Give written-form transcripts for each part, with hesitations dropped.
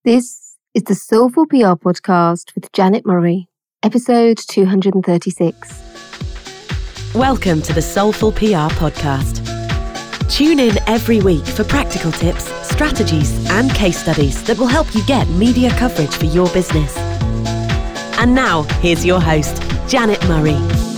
This is the Soulful PR podcast with Janet Murray, episode 236. Welcome to the Soulful PR podcast. Tune in every week for practical tips, strategies, and case studies that will help you get media coverage for your business. And now, here's your host, Janet Murray.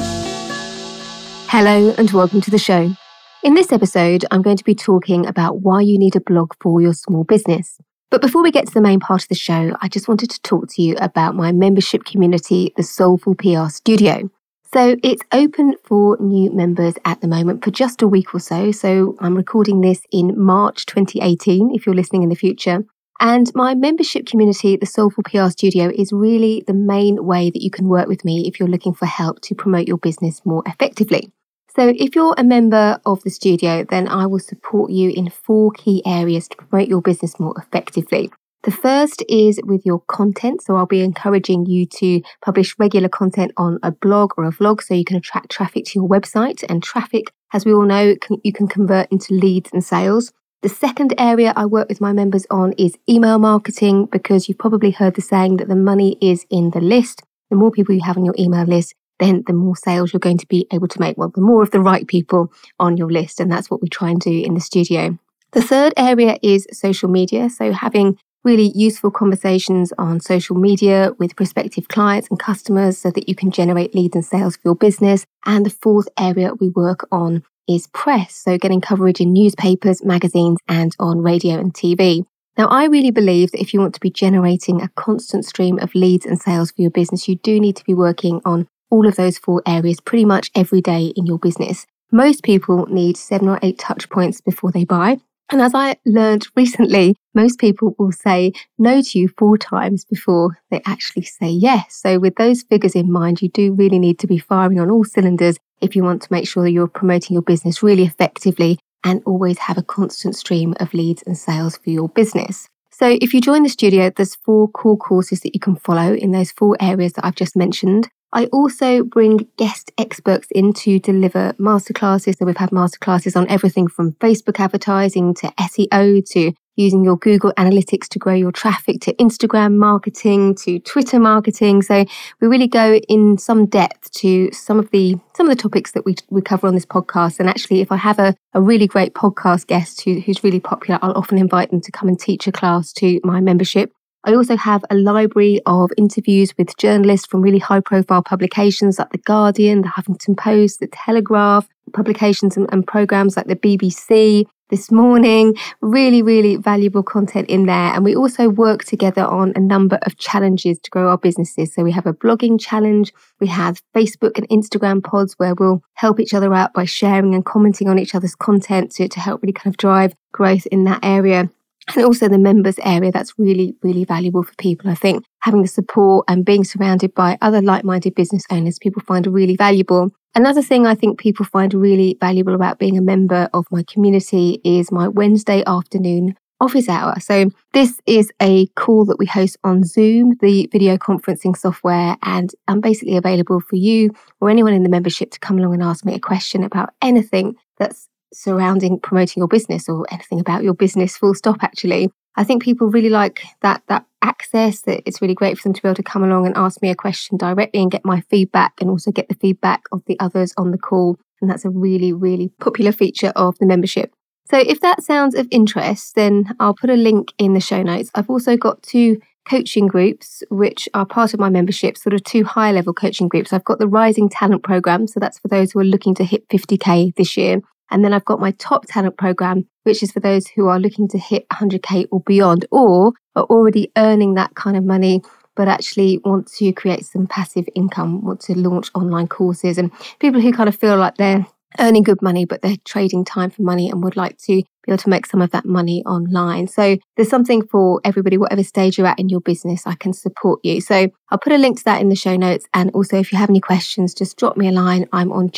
Hello and welcome to the show. In this episode, I'm going to be talking about why you need a blog for your small business. But before we get to the main part of the show, I just wanted to talk to you about my membership community, the Soulful PR Studio. So it's open for new members at the moment for just a week or so. So I'm recording this in March 2018, if you're listening in the future. And my membership community, the Soulful PR Studio, is really the main way that you can work with me if you're looking for help to promote your business more effectively. So if you're a member of the studio, then I will support you in 4 key areas to promote your business more effectively. The first is with your content. So I'll be encouraging you to publish regular content on a blog or a vlog so you can attract traffic to your website. And traffic, as we all know, you can convert into leads and sales. The second area I work with my members on is email marketing, because you've probably heard the saying that the money is in the list. The more people you have on your email list, then the more sales you're going to be able to make. Well, the more of the right people on your list. And that's what we try and do in the studio. The third area is social media. So having really useful conversations on social media with prospective clients and customers so that you can generate leads and sales for your business. And the fourth area we work on is press. So getting coverage in newspapers, magazines, and on radio and TV. Now, I really believe that if you want to be generating a constant stream of leads and sales for your business, you do need to be working on all of those 4 areas pretty much every day in your business. Most people need 7 or 8 touch points before they buy. And as I learned recently, most people will say no to you 4 times before they actually say yes. So with those figures in mind, you do really need to be firing on all cylinders if you want to make sure that you're promoting your business really effectively and always have a constant stream of leads and sales for your business. So if you join the studio, there's 4 core courses that you can follow in those 4 areas that I've just mentioned. I also bring guest experts in to deliver masterclasses. So we've had masterclasses on everything from Facebook advertising to SEO to using your Google Analytics to grow your traffic to Instagram marketing to Twitter marketing. So we really go in some depth to some of the topics that we cover on this podcast. And actually, if I have a really great podcast guest who's really popular, I'll often invite them to come and teach a class to my membership. I also have a library of interviews with journalists from really high-profile publications like The Guardian, The Huffington Post, The Telegraph, publications and programs like the BBC, This Morning. Really, really valuable content in there. And we also work together on a number of challenges to grow our businesses. So we have a blogging challenge. We have Facebook and Instagram pods where we'll help each other out by sharing and commenting on each other's content to help really kind of drive growth in that area. And also the members area, that's really, really valuable for people. I think having the support and being surrounded by other like-minded business owners, people find really valuable. Another thing I think people find really valuable about being a member of my community is my Wednesday afternoon office hour. So this is a call that we host on Zoom, the video conferencing software, and I'm basically available for you or anyone in the membership to come along and ask me a question about anything that's surrounding promoting your business or anything about your business, full stop, actually. I think people really like that access, that it's really great for them to be able to come along and ask me a question directly and get my feedback and also get the feedback of the others on the call. And that's a really, really popular feature of the membership. So if that sounds of interest, then I'll put a link in the show notes. I've also got 2 coaching groups, which are part of my membership, sort of 2 higher level coaching groups. I've got the Rising Talent Program. So that's for those who are looking to hit 50K this year. And then I've got my Top Talent Program, which is for those who are looking to hit 100K or beyond, or are already earning that kind of money, but actually want to create some passive income, want to launch online courses, and people who kind of feel like they're earning good money, but they're trading time for money and would like to be able to make some of that money online. So there's something for everybody, whatever stage you're at in your business, I can support you. So I'll put a link to that in the show notes. And also, if you have any questions, just drop me a line. I'm on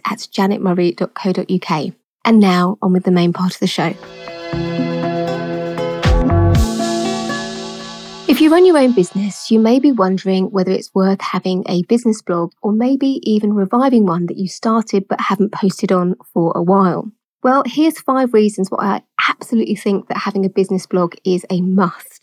janet@janetmurray.co.uk. And now on with the main part of the show. If you run your own business, you may be wondering whether it's worth having a business blog or maybe even reviving one that you started but haven't posted on for a while. Well, here's 5 reasons why I absolutely think that having a business blog is a must.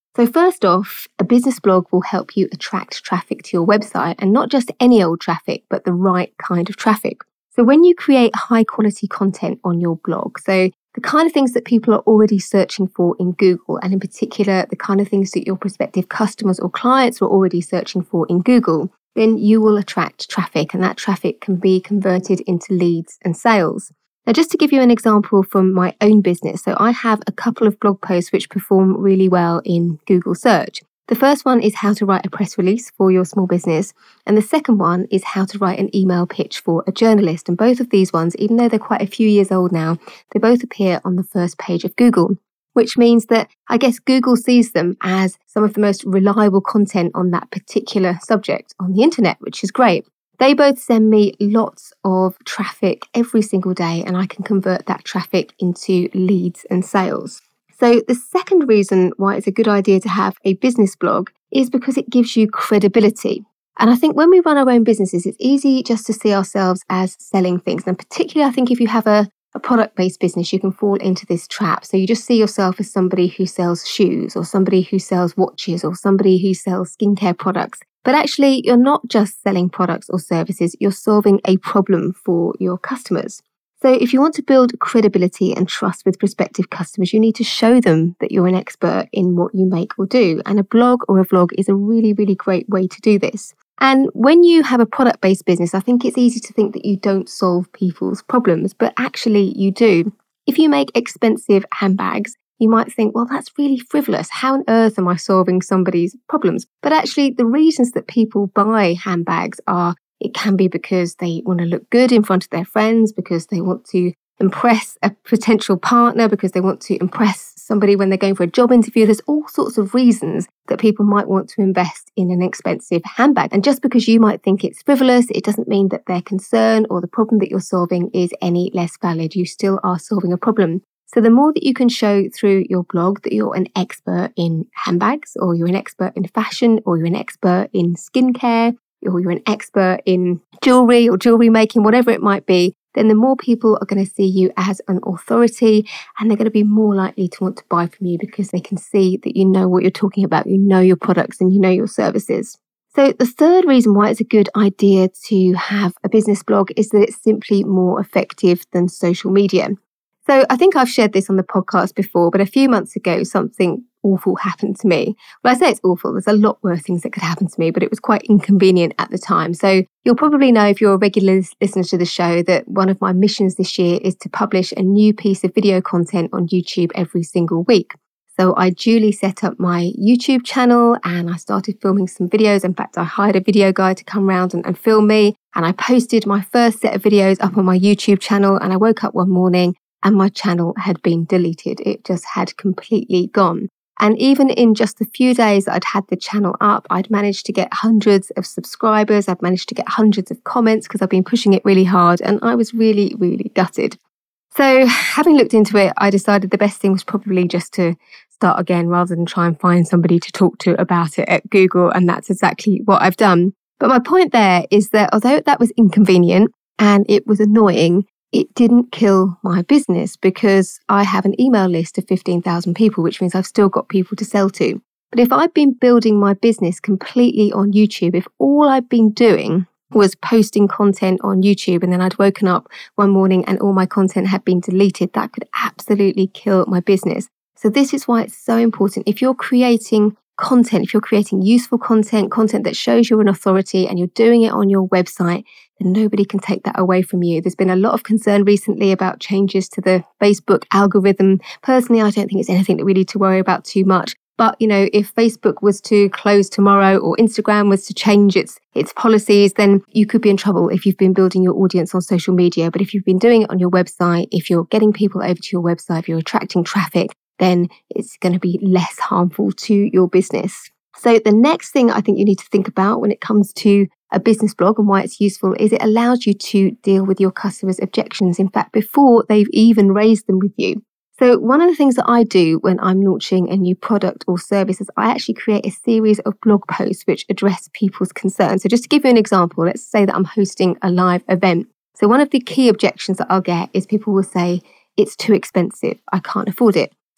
So first off, a business blog will help you attract traffic to your website, and not just any old traffic, but the right kind of traffic. So when you create high quality content on your blog, so the kind of things that people are already searching for in Google, and in particular, the kind of things that your prospective customers or clients are already searching for in Google, then you will attract traffic, and that traffic can be converted into leads and sales. Now, just to give you an example from my own business, so I have a couple of blog posts which perform really well in Google search. The first one is how to write a press release for your small business. And the second one is how to write an email pitch for a journalist. And both of these ones, even though they're quite a few years old now, they both appear on the first page of Google, which means that I guess Google sees them as some of the most reliable content on that particular subject on the internet, which is great. They both send me lots of traffic every single day, and I can convert that traffic into leads and sales. So the second reason why it's a good idea to have a business blog is because it gives you credibility. And I think when we run our own businesses, it's easy just to see ourselves as selling things. And particularly, I think if you have a product-based business, you can fall into this trap. So you just see yourself as somebody who sells shoes, or somebody who sells watches, or somebody who sells skincare products. But actually, you're not just selling products or services, you're solving a problem for your customers. So if you want to build credibility and trust with prospective customers, you need to show them that you're an expert in what you make or do. And a blog or a vlog is a really, really great way to do this. And when you have a product-based business, I think it's easy to think that you don't solve people's problems, but actually you do. If you make expensive handbags, you might think, well, that's really frivolous. How on earth am I solving somebody's problems? But actually, the reasons that people buy handbags are, it can be because they want to look good in front of their friends, because they want to impress a potential partner, because they want to impress somebody when they're going for a job interview. There's all sorts of reasons that people might want to invest in an expensive handbag. And just because you might think it's frivolous, it doesn't mean that their concern or the problem that you're solving is any less valid. You still are solving a problem. So the more that you can show through your blog that you're an expert in handbags, or you're an expert in fashion, or you're an expert in skincare, or you're an expert in jewelry or jewelry making, whatever it might be, then the more people are going to see you as an authority, and they're going to be more likely to want to buy from you because they can see that you know what you're talking about, you know your products and you know your services. So the third reason why it's a good idea to have a business blog is that it's simply more effective than social media. So I think I've shared this on the podcast before, but a few months ago, something awful happened to me. Well, I say it's awful. There's a lot worse things that could happen to me, but it was quite inconvenient at the time. So you'll probably know, if you're a regular listener to the show, that one of my missions this year is to publish a new piece of video content on YouTube every single week. So I duly set up my YouTube channel and I started filming some videos. In fact, I hired a video guy to come around and film me. And I posted my first set of videos up on my YouTube channel. And I woke up one morning and my channel had been deleted. It just had completely gone. And even in just the few days that I'd had the channel up, I'd managed to get hundreds of subscribers. I'd managed to get hundreds of comments because I've been pushing it really hard. And I was really, really gutted. So having looked into it, I decided the best thing was probably just to start again rather than try and find somebody to talk to about it at Google. And that's exactly what I've done. But my point there is that although that was inconvenient and it was annoying, it didn't kill my business because I have an email list of 15,000 people, which means I've still got people to sell to. But if I'd been building my business completely on YouTube, if all I'd been doing was posting content on YouTube and then I'd woken up one morning and all my content had been deleted, that could absolutely kill my business. So this is why it's so important. If you're creating content, if you're creating useful content that shows you're an authority and you're doing it on your website, then nobody can take that away from you. There's been a lot of concern recently about changes to the Facebook algorithm. Personally, I don't think it's anything that we need to worry about too much. But, if Facebook was to close tomorrow or Instagram was to change its policies, then you could be in trouble if you've been building your audience on social media. But if you've been doing it on your website, if you're getting people over to your website, if you're attracting traffic, then it's going to be less harmful to your business. So the next thing I think you need to think about when it comes to a business blog and why it's useful is it allows you to deal with your customers' objections, in fact, before they've even raised them with you. So one of the things that I do when I'm launching a new product or service is I actually create a series of blog posts which address people's concerns. So just to give you an example, let's say that I'm hosting a live event. So one of the key objections that I'll get is people will say, it's too expensive, I can't afford it.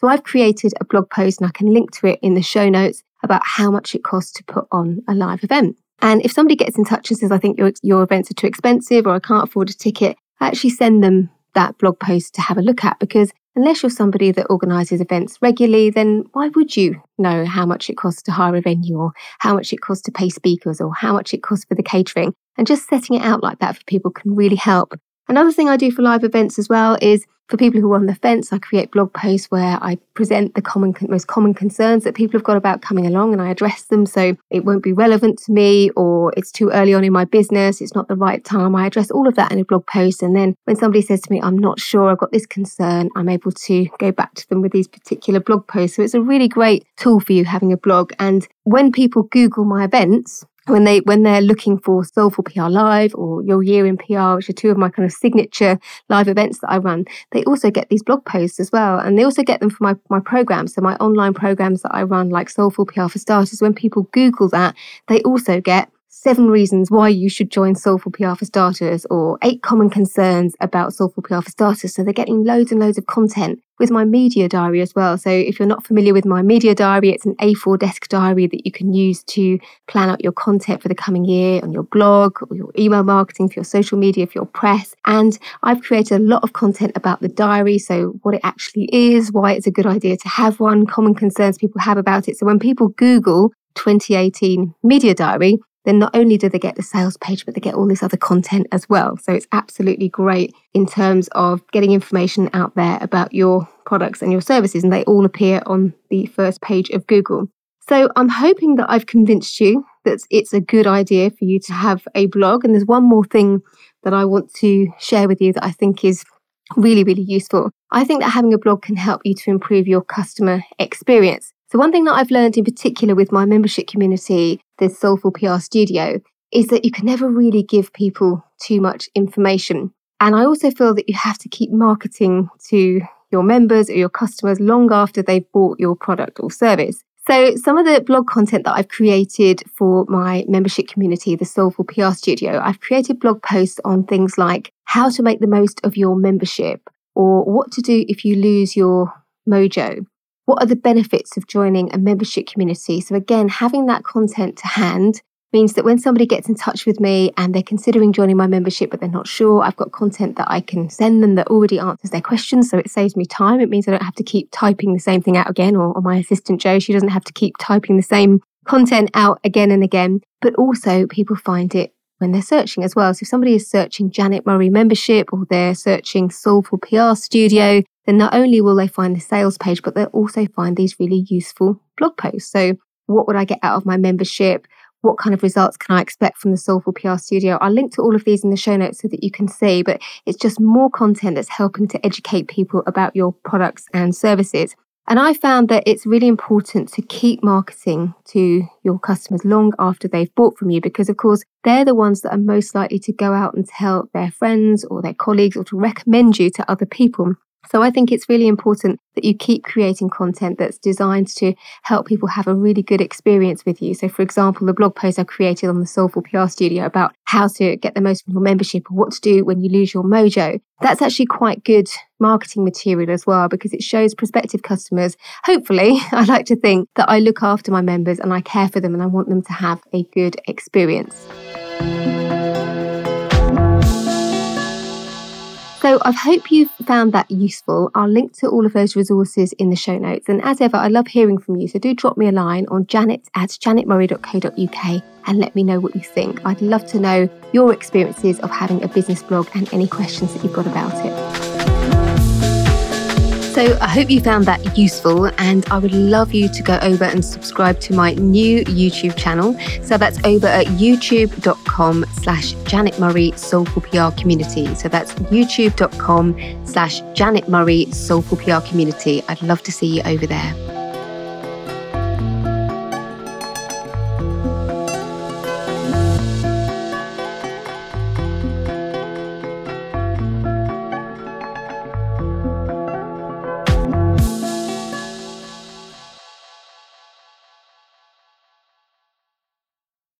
So I've created a blog post, and I can link to it in the show notes, about how much it costs to put on a live event. And if somebody gets in touch and says, I think your events are too expensive or I can't afford a ticket, I actually send them that blog post to have a look at, because unless you're somebody that organises events regularly, then why would you know how much it costs to hire a venue, or how much it costs to pay speakers, or how much it costs for the catering? And just setting it out like that for people can really help. Another thing I do for live events as well is, for people who are on the fence, I create blog posts where I present the most common concerns that people have got about coming along, and I address them. So it won't be relevant to me, or it's too early on in my business, it's not the right time. I address all of that in a blog post. And then when somebody says to me, I'm not sure, I've got this concern, I'm able to go back to them with these particular blog posts. So it's a really great tool for you, having a blog. And when people Google my events, when they're looking for Soulful PR Live or Your Year in PR, which are two of my kind of signature live events that I run, they also get these blog posts as well. And they also get them for my programs. So my online programs that I run, like Soulful PR for Starters, when people Google that, they also get 7 reasons why you should join Soulful PR for Starters, or 8 common concerns about Soulful PR for Starters. So they're getting loads and loads of content with my media diary as well. So if you're not familiar with my media diary, it's an A4 desk diary that you can use to plan out your content for the coming year on your blog, or your email marketing, for your social media, for your press. And I've created a lot of content about the diary. So what it actually is, why it's a good idea to have one, common concerns people have about it. So when people Google 2018 media diary, then not only do they get the sales page, but they get all this other content as well. So it's absolutely great in terms of getting information out there about your products and your services, and they all appear on the first page of Google. So I'm hoping that I've convinced you that it's a good idea for you to have a blog. And there's one more thing that I want to share with you that I think is really, really useful. I think that having a blog can help you to improve your customer experience. So one thing that I've learned in particular with my membership community, the Soulful PR Studio, is that you can never really give people too much information. And I also feel that you have to keep marketing to your members or your customers long after they've bought your product or service. So some of the blog content that I've created for my membership community, the Soulful PR Studio, I've created blog posts on things like how to make the most of your membership, or what to do if you lose your mojo. What are the benefits of joining a membership community? So again, having that content to hand means that when somebody gets in touch with me and they're considering joining my membership, but they're not sure, I've got content that I can send them that already answers their questions. So it saves me time. It means I don't have to keep typing the same thing out again, or my assistant Jo, she doesn't have to keep typing the same content out again and again. But also people find it when they're searching as well. So if somebody is searching Janet Murray membership, or they're searching Soulful PR Studio, then not only will they find the sales page, but they'll also find these really useful blog posts. So what would I get out of my membership? What kind of results can I expect from the Soulful PR Studio? I'll link to all of these in the show notes so that you can see, but it's just more content that's helping to educate people about your products and services. And I found that it's really important to keep marketing to your customers long after they've bought from you, because of course, they're the ones that are most likely to go out and tell their friends or their colleagues, or to recommend you to other people. So I think it's really important that you keep creating content that's designed to help people have a really good experience with you. So for example, the blog post I created on the Soulful PR Studio about how to get the most from your membership, or what to do when you lose your mojo, that's actually quite good marketing material as well, because it shows prospective customers, hopefully, I like to think that I look after my members and I care for them and I want them to have a good experience. So I hope you've found that useful. I'll link to all of those resources in the show notes. And as ever, I love hearing from you. So do drop me a line on janet@janetmurray.co.uk and let me know what you think. I'd love to know your experiences of having a business blog and any questions that you've got about it. So I hope you found that useful, and I would love you to go over and subscribe to my new YouTube channel. So that's over at youtube.com/Janet Murray Soulful PR Community. So that's youtube.com/Janet Murray Soulful PR Community. I'd love to see you over there.